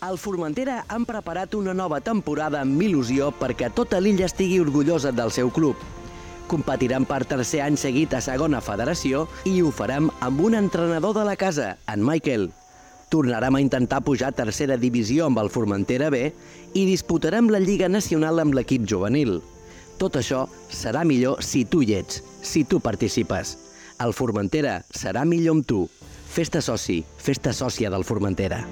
Al Formentera han preparat una nova temporada amb il·lusió perquè tota l'illa estigui orgullosa del seu club. Competiran per tercer any seguit a segona federació i ho farem amb un entrenador de la casa, en Michael. Tornarem a intentar pujar a tercera divisió amb el Formentera B i disputarem la Lliga Nacional amb l'equip juvenil. Tot això serà millor si tu hi ets, si tu participes. El Formentera serà millor amb tu. Fes-te soci, fes-te sòcia del Formentera.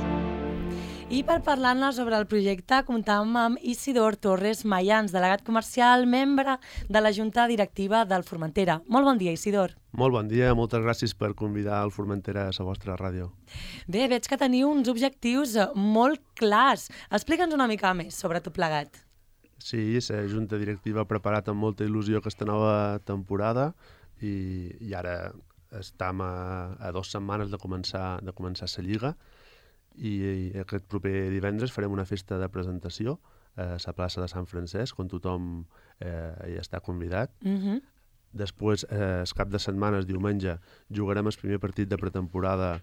I per parlar-ne sobre el projecte comptàvem amb Isidor Torres Mayans, delegat comercial, membre de la Junta Directiva del Formentera. Molt bon dia, Isidor. Molt bon dia, moltes gràcies per convidar el Formentera a la vostra ràdio. Bé, veig que teniu uns objectius molt clars. Explica'ns una mica més sobre tot plegat. Sí, la Junta Directiva ha preparat amb molta il·lusió aquesta nova temporada i ara estem a 2 setmanes de començar la Lliga. I aquest proper divendres farem una festa de presentació a la plaça de Sant Francesc, on tothom hi està convidat. Després, el cap de setmana, el diumenge, jugarem el primer partit de pretemporada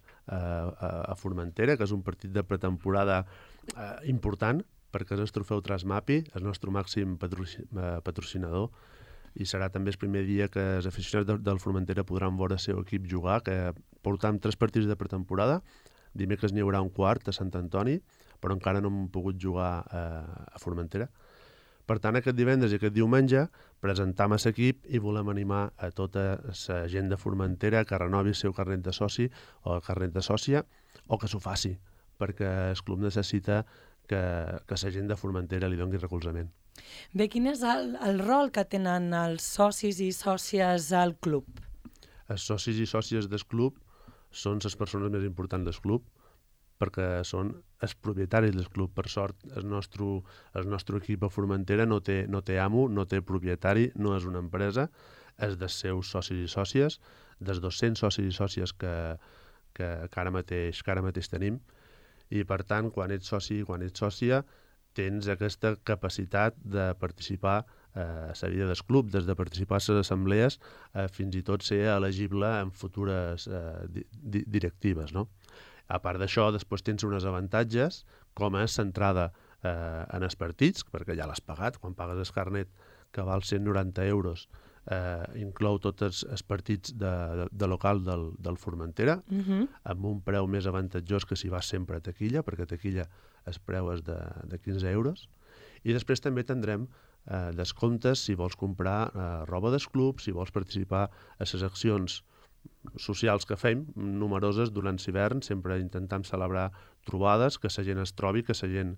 a Formentera, que és un partit de pretemporada important, perquè és el trofeu Trasmapi, el nostre màxim patrocinador, i serà també el primer dia que els aficionats del Formentera podran veure el seu equip jugar, que portam 3 partits de pretemporada. Dimecres n'hi haurà un quart a Sant Antoni, però encara no hem pogut jugar a Formentera. Per tant, aquest divendres i aquest diumenge presentam l'equip i volem animar a tota la gent de Formentera que renovi el seu carnet de soci o el carnet de sòcia o que s'ho faci, perquè el club necessita que la gent de Formentera li doni recolzament. Bé, quin és el rol que tenen els socis i sòcies al club? Els socis i sòcies del club són les persones més importants del club perquè són els propietaris del club. Per sort, el nostre equip a Formentera no té amo, no té propietari, no és una empresa, és dels seus socis i sòcies, dels 200 socis i sòcies que ara mateix tenim. I, per tant, quan ets soci i quan ets sòcia, tens aquesta capacitat de participar a la vida del club, des de participar a les assemblees fins i tot ser elegible en futures directives, no? A part d'això, després tens uns avantatges, com és l'entrada en els partits, perquè ja l'has pagat, quan pagues el carnet, que val 190 euros, inclou tots els partits de local del Formentera, amb un preu més avantatjós que si vas sempre a taquilla, perquè a taquilla el preu és de 15 euros. I després també tindrem descomptes si vols comprar roba del club, si vols participar a les accions socials que fem, numeroses durant l'hivern, sempre intentam celebrar trobades, que la gent es trobi, que la gent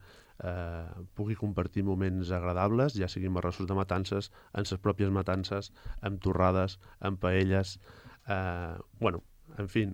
pugui compartir moments agradables, ja siguin marrassos de matances, en les pròpies matances, amb torrades, amb paelles, en fi,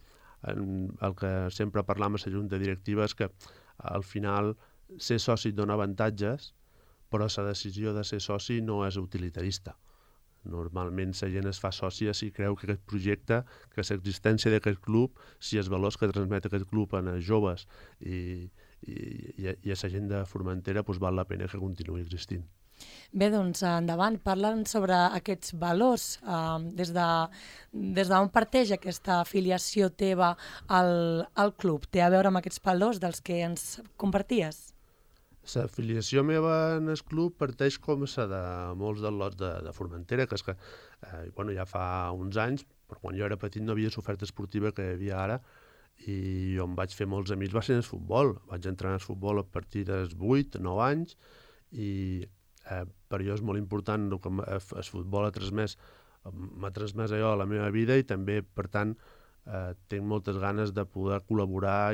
el que sempre parlam a la Junta Directiva és que al final ser soci et dona avantatges, però la decisió de ser soci no és utilitarista. Normalment la gent es fa sòcia si creu que aquest projecte, que l'existència d'aquest club, si els valors que transmet aquest club en els joves i a la gent de Formentera, doncs val la pena que continuï existint. Bé, doncs endavant, parla'ns sobre aquests valors, des d'on parteix aquesta afiliació teva al club. Té a veure amb aquests valors dels que ens comparties? L'afiliació meva en el club parteix com la de molts dels lots de Formentera, que és que ja fa uns anys, però quan jo era petit no havia l'oferta esportiva que hi havia ara, i on vaig fer molts amics va ser en el futbol. Vaig entrenar al futbol a partir dels 8 o 9 anys, i per jo és molt important el que el futbol m'ha transmès allò a la meva vida, i també, per tant, tinc moltes ganes de poder col·laborar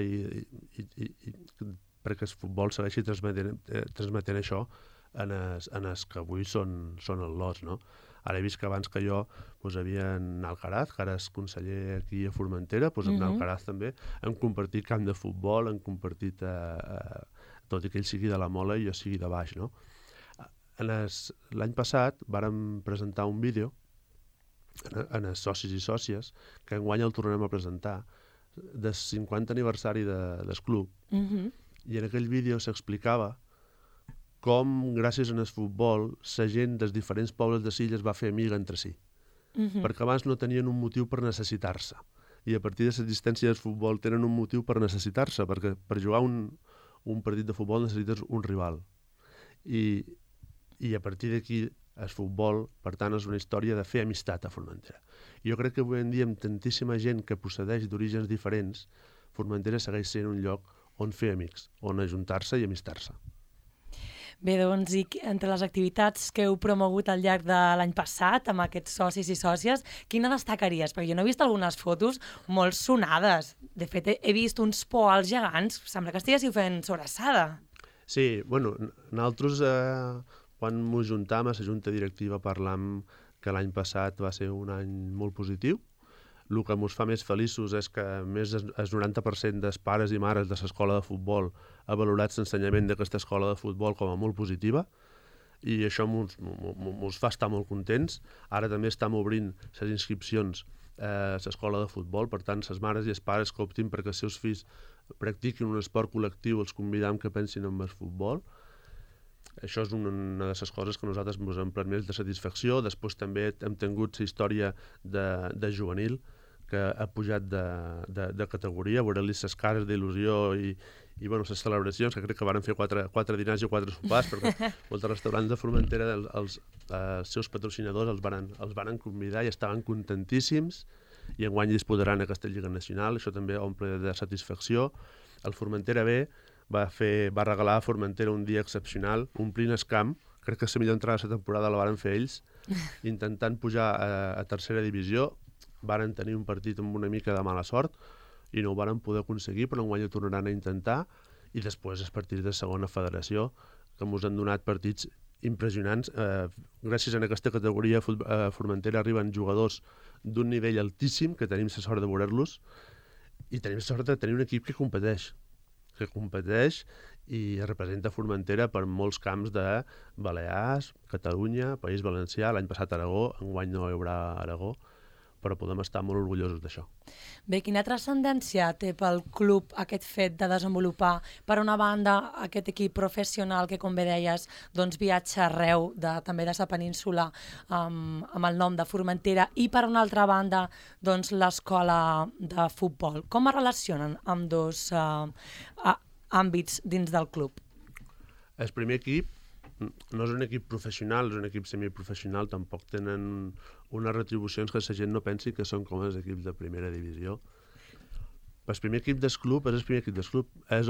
perquè el futbol segueixi transmetent això en els que avui són els lots, no? Ara he vist que abans que jo havia en Alcaraz, que ara és conseller aquí a Formentera, amb Alcaraz també hem compartit camp de futbol, hem compartit, tot i que ell sigui de la Mola i jo sigui de baix, no? L'any passat vàrem presentar un vídeo en els socis i sòcies, que enguany el tornarem a presentar, del 50 aniversari del club. I en aquell vídeo s'explicava com, gràcies al futbol, la gent dels diferents pobles de l'illa es va fer amiga entre si. Perquè abans no tenien un motiu per necessitar-se. I a partir de l'existència del futbol tenen un motiu per necessitar-se, perquè per jugar un partit de futbol necessites un rival. I a partir d'aquí el futbol, per tant, és una història de fer amistat a Formentera. Jo crec que avui en dia, amb tantíssima gent que procedeix d'orígens diferents, Formentera segueix sent un lloc on fer amics, on ajuntar-se i amistar-se. Bé, doncs, i entre les activitats que heu promogut al llarg de l'any passat amb aquests socis i sòcies, quina destacaries? Perquè jo n'he vist algunes fotos molt sonades. De fet, he vist uns poals gegants. Sembla que estiguéssiu fent sobrassada. Sí, bueno, nosaltres, quan m'ho juntam a la Junta Directiva, parlam que l'any passat va ser un any molt positiu. El que ens fa més feliços és que més del 90% dels pares i mares de l'escola de futbol ha valorat l'ensenyament d'aquesta escola de futbol com a molt positiva i això ens fa estar molt contents. Ara també estem obrint les inscripcions a l'escola de futbol, per tant, les mares i els pares que optin perquè els seus fills practiquin un esport col·lectiu els convidam que pensin en el futbol. Això és una de les coses que nosaltres ens hem pres més de satisfacció. Després també hem tingut la història de juvenil, que ha pujat de categoria, veure-li les cares d'il·lusió i bueno, les celebracions, que crec que van fer 4 dinars i 4 sopars, perquè molts restaurants de Formentera, els seus patrocinadors els van convidar i estaven contentíssims, i enguany disputaran aquesta Lliga Nacional. Això també omple de satisfacció. El Formentera B va regalar a Formentera un dia excepcional, omplint el camp. Crec que la millor entrada de la temporada la van fer ells, intentant pujar a tercera divisió. Varen tenir un partit amb una mica de mala sort i no ho varen poder aconseguir, però enguany ho tornaran a intentar, i després els partits de segona federació, que ens han donat partits impressionants. Gràcies a aquesta categoria a Formentera arriben jugadors d'un nivell altíssim, que tenim la sort de veure-los, i tenim la sort de tenir un equip que competeix i representa Formentera per molts camps de Balears, Catalunya, País Valencià, l'any passat Aragó, enguany no hi haurà Aragó, però podem estar molt orgullosos d'això. Bé, quina transcendència té pel club aquest fet de desenvolupar, per una banda, aquest equip professional que, com bé deies, doncs viatja arreu també de la península amb el nom de Formentera, i per una altra banda, doncs l'escola de futbol. Com es relacionen amb dos àmbits dins del club? El primer equip no és un equip professional, és un equip semiprofessional, tampoc tenen unes retribucions que la gent no pensi que són com els equips de primera divisió. El primer equip del club és el primer equip del club, és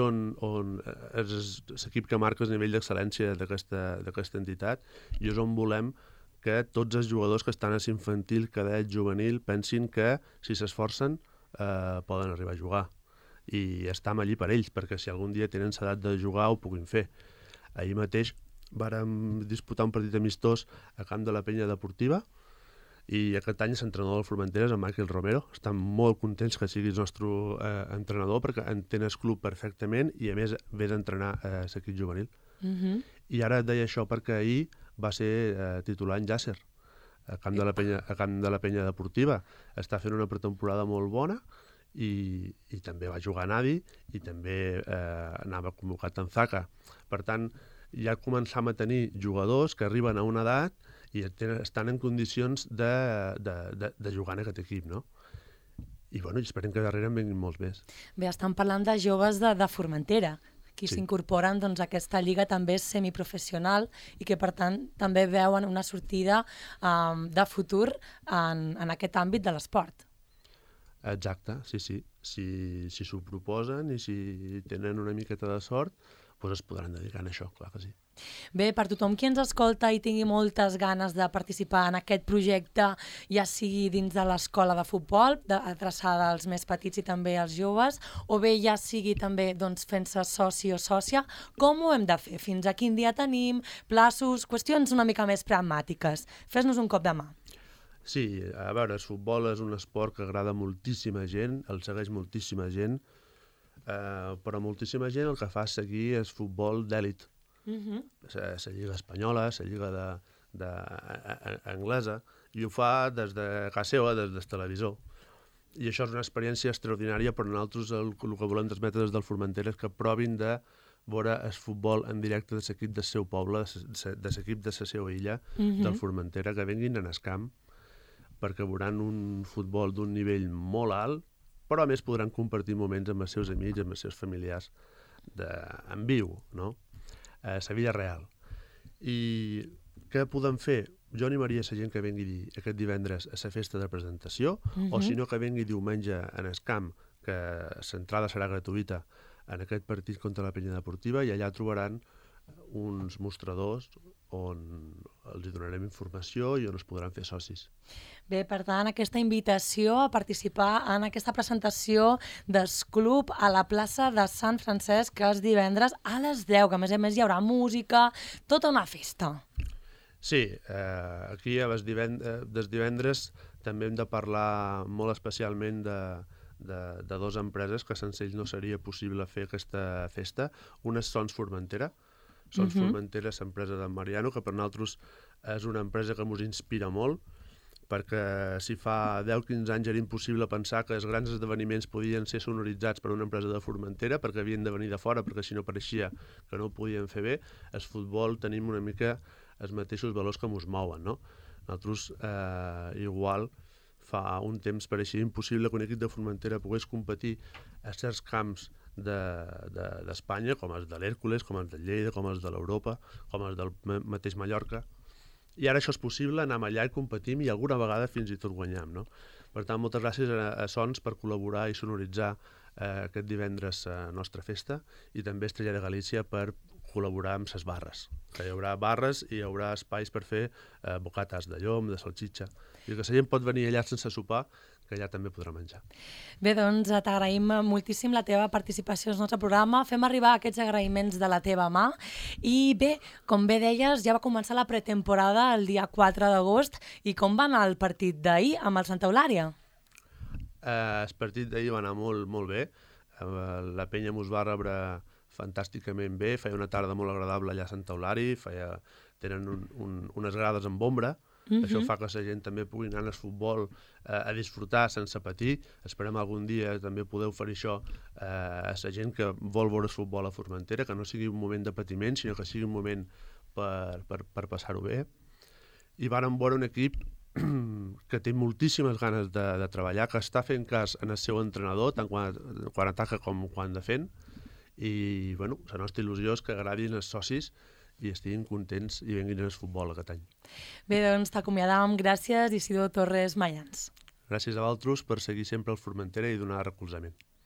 és l'equip que marca el nivell d'excel·lència d'aquesta entitat, i és on volem que tots els jugadors que estan a l'infantil, cadet, juvenil, pensin que si s'esforcen poden arribar a jugar, i estem allí per ells, perquè si algun dia tenen l'edat de jugar ho puguin fer. Ahir mateix vàrem disputar un partit amistós a camp de la Penya Deportiva, i aquest any l'entrenador del Formentera és en Michael Romero. Estem molt contents que sigui el nostre entrenador, perquè entén el club perfectament i a més ve d'entrenar l'equip juvenil. I ara et deia això perquè ahir va ser titular en Llàcer a camp de la Penya Deportiva. Està fent una pretemporada molt bona i també va jugar a Nadi i també anava convocat en Zaca. Per tant, ja començam a tenir jugadors que arriben a una edat i estan en condicions de jugar en aquest equip, no? I bueno, esperem que darrere en vinguin molts més. Bé, estan parlant de joves de Formentera, que s'incorporen a aquesta lliga també semiprofessional i que, per tant, també veuen una sortida de futur en aquest àmbit de l'esport. Exacte, sí. Si s'ho proposen i si tenen una miqueta de sort, doncs es podran dedicar a això, clar que sí. Bé, per tothom qui ens escolta i tingui moltes ganes de participar en aquest projecte, ja sigui dins de l'escola de futbol, adreçada als més petits i també als joves, o bé ja sigui també fent-se soci o sòcia, com ho hem de fer? Fins a quin dia tenim? Plaços? Qüestions una mica més pragmàtiques. Fes-nos un cop de mà. Sí, a veure, el futbol és un esport que agrada moltíssima gent, el segueix moltíssima gent, però moltíssima gent el que fa és seguir el futbol d'èlit. La lliga espanyola, la lliga anglesa, i ho fa des de casa seva, des del televisor. I això és una experiència extraordinària, però nosaltres el que volem transmetre des del Formentera és que provin de veure el futbol en directe de l'equip del seu poble, de l'equip de la seva illa, del Formentera, que venguin en el camp, perquè veuran un futbol d'un nivell molt alt, però a més podran compartir moments amb els seus amics, amb els seus familiars, en viu, no? A la vida real. I què podem fer? Jo animaria la gent que vengui aquest divendres a la festa de presentació, o si no que vengui diumenge en el camp, que l'entrada serà gratuïta en aquest partit contra la Penya Deportiva, i allà trobaran uns mostradors on els donarem informació i on es podran fer socis. Bé, per tant, aquesta invitació a participar en aquesta presentació del club a la plaça de Sant Francesc, que és divendres a les 10, que a més hi haurà música, tota una festa. Sí, aquí des divendres també hem de parlar molt especialment de dues empreses que sense ells no seria possible fer aquesta festa. Una és Sons Formentera. Sons Formentera és l'empresa d'en Mariano, que per nosaltres és una empresa que ens inspira molt, perquè si fa 10-15 anys era impossible pensar que els grans esdeveniments podien ser sonoritzats per una empresa de Formentera, perquè havien de venir de fora, perquè si no pareixia que no ho podien fer bé. El futbol tenim una mica els mateixos valors que ens mouen, no? Nosaltres, igual, fa un temps pareixia impossible que un equip de Formentera pogués competir a certs camps d'Espanya, com els de l'Hèrcules, com els de Lleida, com els de l'Europa, com els del mateix Mallorca. I ara això és possible, anem allà i competim i alguna vegada fins i tot guanyam, no? Per tant, moltes gràcies a Sons per col·laborar i sonoritzar aquest divendres la nostra festa, i també a Estrella de Galícia per col·laborar amb les barres. Que hi haurà barres i hi haurà espais per fer bocates de llom, de salxitxa. I que la gent pot venir allà sense sopar, que allà també podrà menjar. Bé, doncs t'agraïm moltíssim la teva participació al nostre programa. Fem arribar aquests agraïments de la teva mà. I bé, com bé deies, ja va començar la pretemporada el dia 4 d'agost. I com va anar el partit d'ahir amb el Santa Eulària? El partit d'ahir va anar molt, molt bé. La penya mos va rebre fantàsticament bé. Feia una tarda molt agradable allà a Santa Eulària. Tenen unes grades amb ombra. Això fa que la gent també pugui anar al futbol a disfrutar sense patir. Esperem algun dia també poder oferir això a la gent que vol veure el futbol a Formentera, que no sigui un moment de patiment, sinó que sigui un moment per passar-ho bé. I vàrem veure un equip que té moltíssimes ganes de treballar, que està fent cas en el seu entrenador, tant quan ataca com quan defèn. I bueno, la nostra il·lusió és que agradin els socis i estiguin contents i venguin al futbol aquest any. Bé, doncs t'acomiadàvem. Gràcies, Isidor Torres Mayans. Gràcies a vosaltres per seguir sempre al Formentera i donar recolzament.